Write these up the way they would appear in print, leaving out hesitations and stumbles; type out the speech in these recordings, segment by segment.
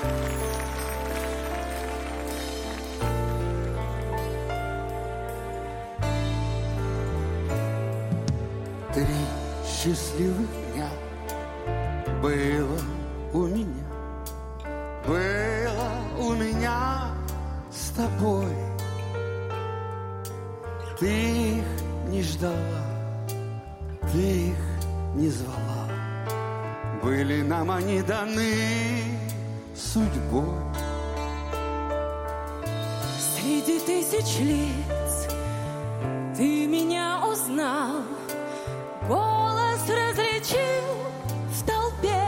3 счастливых дня было у меня, было у меня с тобой. Ты их не ждала, ты их не звала, были нам они даны судьбой. Среди тысяч лиц ты меня узнал, голос различил в толпе.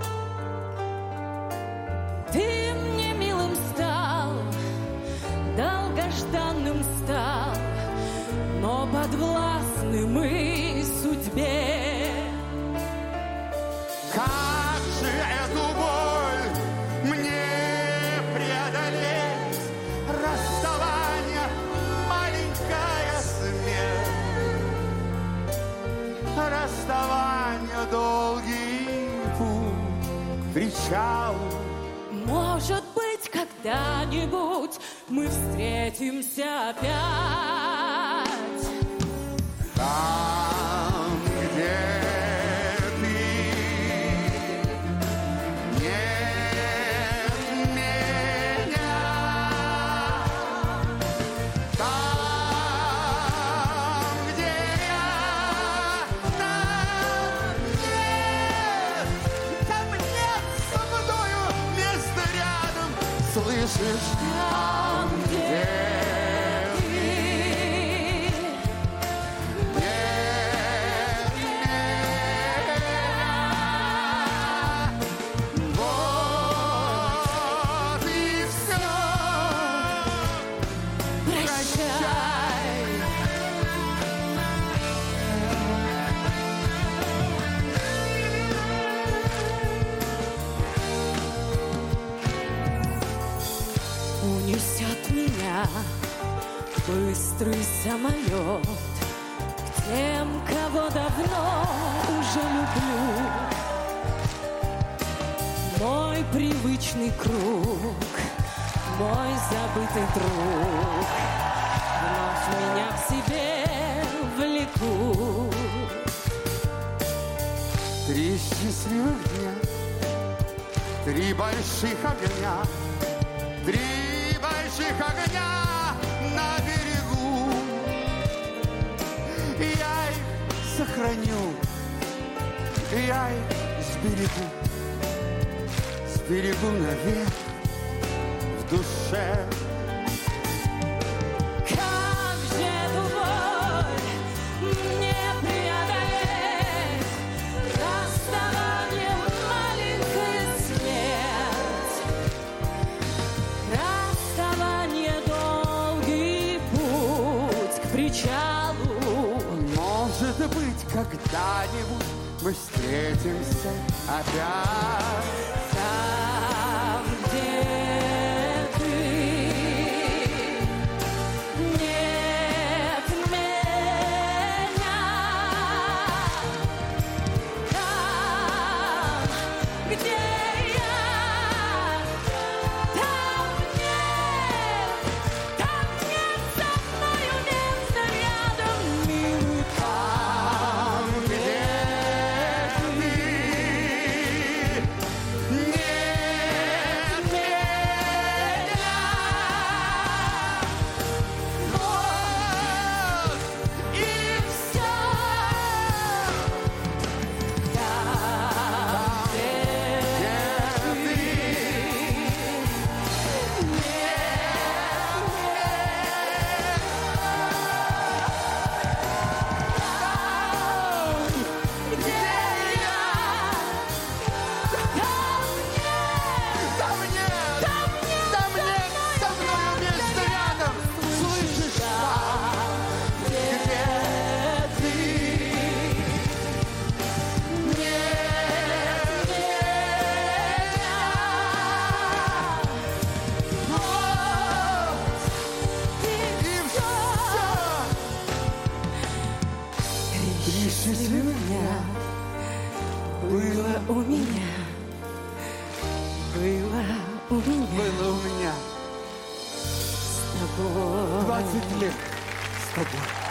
Ты мне милым стал, долгожданным стал, но подвластным и судьбе. Как же эту боль мне преодолеть? Расставание, маленькая смерть. Расставание, долгий путь к причалу. Может быть, когда-нибудь мы встретимся опять. Там, где ты, нет меня. Там, где я, там нет со мною места рядом. Слышишь? Там, где унесет меня быстрый самолет к тем, кого давно уже люблю. Мой привычный круг, мой забытый друг вновь меня к себе влекут. 3 счастливых дня, 3 больших огня, 3 больших огня на берегу. Я их сохраню, я их сберегу навек в душе. Как же эту боль мне преодолеть? Расставание, маленькая смерть. Расставание, долгий путь к причалу. Может быть, когда-нибудь мы встретимся опять. Там, где ты, нет меня. Там, где я, там нет со мною места рядом, милый. Там, где ты, нет меня. Вот и все. Там, где ты, Там нет со мною места рядом. Слышишь? Там, где ты, нет меня. Вот и все. 3 счастливых дня было у меня, было меня с тобой. 20 лет с тобой.